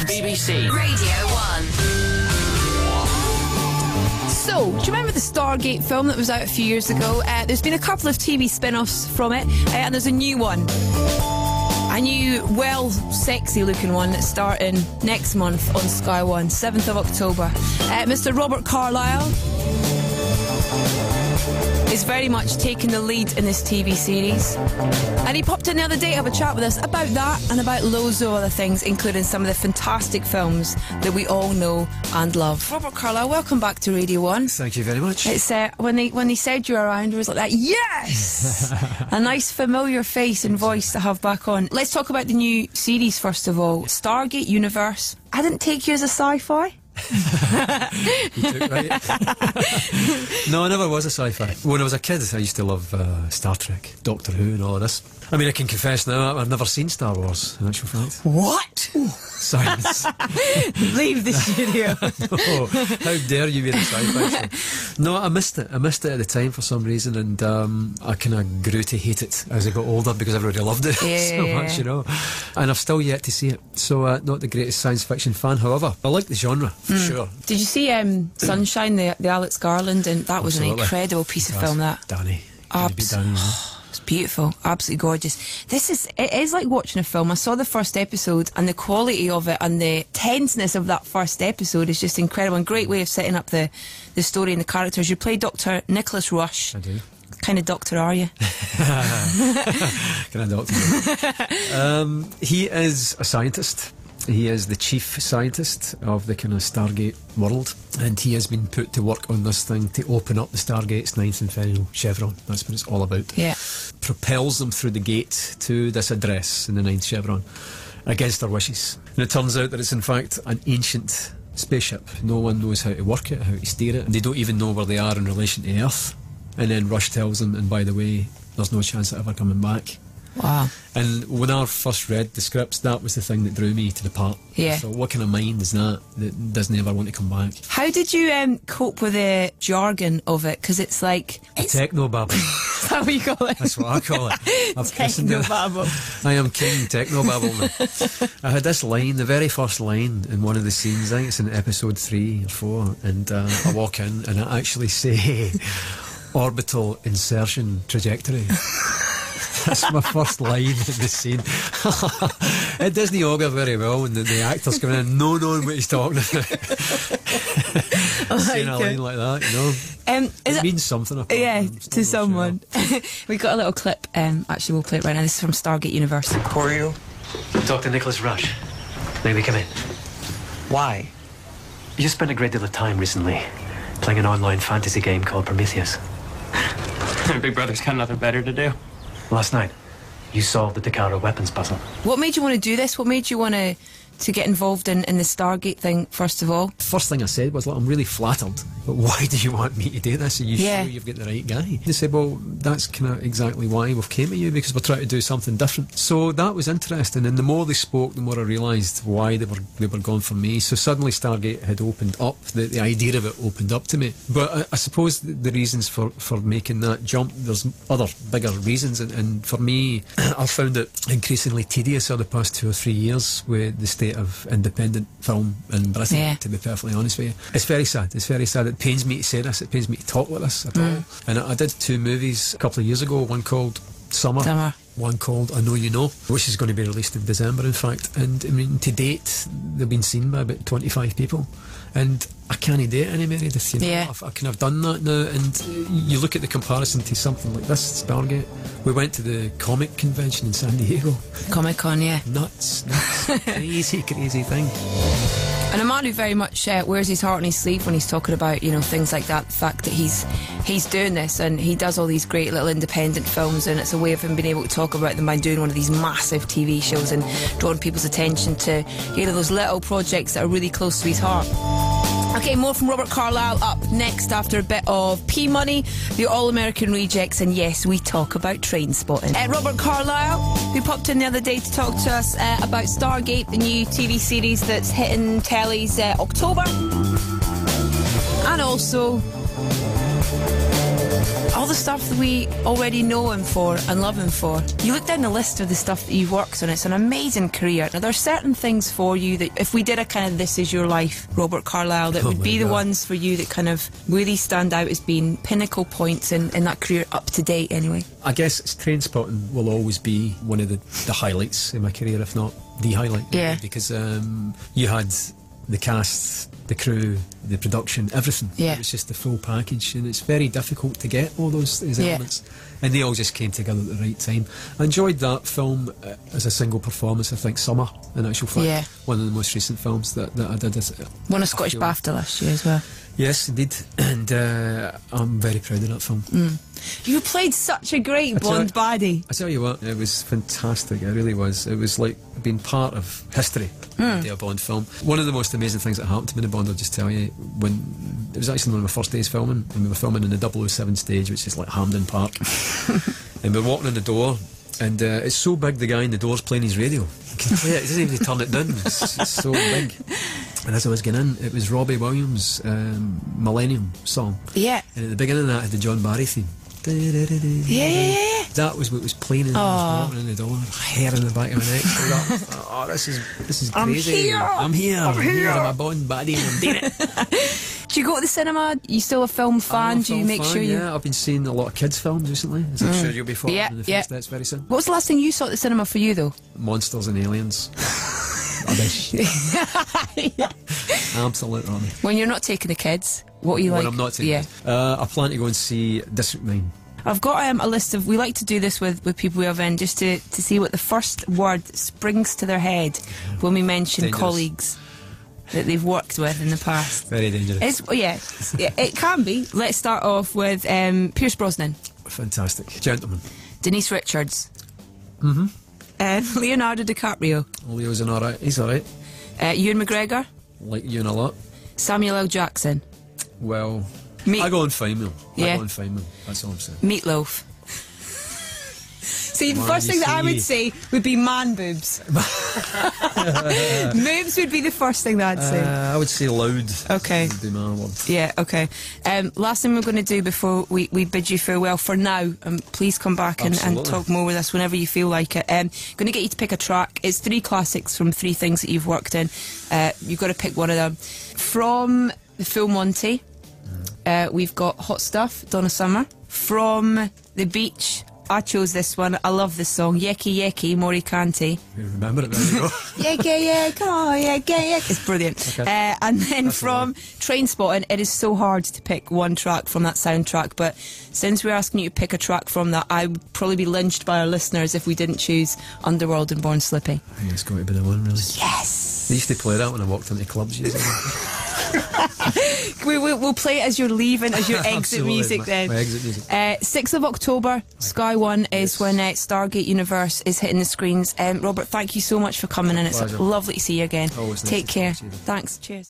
BBC Radio 1. So, do you remember the Stargate film that was out a few years ago? There's been a couple of TV spin-offs from it, and there's a new one. A new, sexy looking one that's starting next month on Sky One, 7th of October. Mr. Robert Carlyle is very much taking the lead in this TV series. And he popped in the other day to have a chat with us about that and about loads of other things, including some of the fantastic films that we all know and love. Robert Carlyle, welcome back to Radio 1. Thank you very much. It's when they said you were around, it was like that, yes! A nice familiar face and voice to have back on. Let's talk about the new series first of all. Stargate Universe. I didn't take you as a sci-fi. You took right. No, I never was a sci-fi. When I was a kid, I used to love Star Trek, Doctor Who and all of this. I mean, I can confess now, I've never seen Star Wars, in actual fact. What? Science. Leave the studio. No, how dare you be the sci-fi show? No, I missed it. I missed it at the time for some reason, and I kind of grew to hate it as I got older because everybody loved it so much, you know. And I've still yet to see it. So, not the greatest science fiction fan, however. I like the genre, for sure. Did you see Sunshine, the Alex Garland? And that was Absolutely. an incredible piece of film, that. Danny. It's beautiful, absolutely gorgeous. It is like watching a film. I saw the first episode, and the quality of it and the tenseness of that first episode is just incredible, and great way of setting up the story and the characters. You play Dr. Nicholas Rush. I do. What kind of doctor are you? Kind of doctor. He is a scientist. He is the chief scientist of the kind of Stargate world, and he has been put to work on this thing to open up the Stargate's 9th and final chevron. That's what it's all about. Yeah. Propels them through the gate to this address in the 9th chevron against their wishes. And it turns out that it's in fact an ancient spaceship. No one knows how to work it, how to steer it, and they don't even know where they are in relation to Earth. And then Rush tells them, and by the way, there's no chance of ever coming back. Wow. And when I first read the scripts, that was the thing that drew me to the part. Yeah. So what kind of mind is that doesn't ever want to come back? How did you cope with the jargon of it? Because it's like... Technobabble. Is that what you call it? That's what I call it. I've christened it. Technobabble. I am King Technobabble now. I had this line, the very first line in one of the scenes, I think it's in episode 3 or 4, and I walk in and I actually say orbital insertion trajectory. That's my first line in the scene. It doesn't augur very well when the actor's coming in, no knowing what he's talking about. Saying a line like that, you know. It means something. To someone. We got a little clip. Actually, we'll play it right now. This is from Stargate Universe. Who are you? Dr. Nicholas Rush. May we come in? Why? You spent a great deal of time recently playing an online fantasy game called Prometheus. Big Brother's got nothing better to do. Last night, you solved the Takara weapons puzzle. What made you want to do this? What made you want to get involved in the Stargate thing, first of all? First thing I said was, I'm really flattered, but why do you want me to do this? Are you sure you've got the right guy? They said, well, that's kind of exactly why we've came to you, because we're trying to do something different. So that was interesting, and the more they spoke, the more I realised why they were going for me. So suddenly Stargate had opened up, the idea of it opened up to me. But I suppose the reasons for making that jump, there's other bigger reasons, and for me, I've found it increasingly tedious over the past 2 or 3 years with the state of independent film in Britain, to be perfectly honest with you. It's very sad. It pains me to say this, it pains me to talk like this at all. And I did 2 movies a couple of years ago, one called Summer. One called I Know You Know, which is going to be released in December, in fact. And I mean, to date, they've been seen by about 25 people. And I can't do it anymore, Meredith, you know. I can have done that now, and you look at the comparison to something like this, Stargate. We went to the comic convention in San Diego. Comic-Con, yeah. Nuts. Crazy thing. And a man who very much wears his heart on his sleeve when he's talking about, you know, things like that. The fact that he's doing this, and he does all these great little independent films, and it's a way of him being able to talk about them by doing one of these massive TV shows and drawing people's attention to, you know, those little projects that are really close to his heart. Okay, more from Robert Carlyle up next after a bit of P-Money, the All-American Rejects, and yes, we talk about Trainspotting. Robert Carlyle, who popped in the other day to talk to us about Stargate, the new TV series that's hitting tellies October. And also all the stuff that we already know him for and love him for. You look down the list of the stuff that you've worked on, it's an amazing career. Now, there are certain things for you that, if we did a kind of This Is Your Life, Robert Carlyle, that would be the ones for you that kind of really stand out as being pinnacle points in that career, up to date anyway. I guess Trainspotting will always be one of the highlights in my career, if not the highlight. Yeah. Because you had the cast, the crew, the production, everything. Yeah. It was just the full package, and it's very difficult to get all those elements. And they all just came together at the right time. I enjoyed that film as a single performance. I think Summer, in actual fact, one of the most recent films that I did. Won a Scottish BAFTA last year as well. Yes, indeed. And I'm very proud of that film. You played such a great Bond baddie. I tell you what, it was fantastic. It really was. It was like being part of history. A Bond film. One of the most amazing things that happened to me in Bond, I'll just tell you, when it was actually one of my first days filming, and we were filming in the 007 stage, which is like Hampden Park. And we're walking in the door, and it's so big, the guy in the door's playing his radio. You can play it, he doesn't even turn it down. It's so big. And as I was getting in, it was Robbie Williams' Millennium song. Yeah. And at the beginning of that, I had the John Barry theme. Yeah. That was what was playing, and I was walking in the door, hair in the back of my neck. Oh, this is crazy. I'm here in my Bond baddie, and I'm doing it. Do you go to the cinema? You still a film fan? Do you make sure you... Yeah, I've been seeing a lot of kids' films recently, as I'm sure you'll be following in the first steps very soon. What was the last thing you saw at the cinema for you, though? Monsters and Aliens. Absolute rubbish. When you're not taking the kids, what are you like? When I'm not taking I plan to go and see District 9. I've got a list of... We like to do this with people we have in, just to see what the first word springs to their head when we mention colleagues that they've worked with in the past. Very dangerous. It can be. Let's start off with Pierce Brosnan. Fantastic. Gentleman. Denise Richards. Leonardo DiCaprio. Leo's alright. He's alright. Ewan McGregor. Like Ewan a lot. Samuel L. Jackson. Well, I go on Feynman. Yeah. I go on Feynman. That's all I'm saying. Meatloaf. See, the first thing that I would say would be man boobs. Moobs would be the first thing that I'd say. I would say loud. Okay. Would be my word. Yeah, okay. Last thing we're going to do before we bid you farewell for now, please come back and talk more with us whenever you feel like it. Going to get you to pick a track. It's 3 classics from 3 things that you've worked in. You've got to pick one of them. From the Full Monty, we've got Hot Stuff, Donna Summer. From The Beach, I chose this one. I love this song. Yeki Yeki, Mori Kanti. You remember it, there you go. Yeki Yeki, come on, Yeki Yeki. It's brilliant. Okay. And then from Trainspotting, it is so hard to pick one track from that soundtrack, but since we're asking you to pick a track from that, I would probably be lynched by our listeners if we didn't choose Underworld and Born Slippy. I think it's going to be the one, really. Yes! They used to play that when I walked into clubs years ago. We'll play it as you're leaving, as your exit music then. My exit music. 6th of October, Sky One is when Stargate Universe is hitting the screens. Robert, thank you so much for coming in. It's lovely to see you again. Always Take care. Nice. Thanks. Cheers.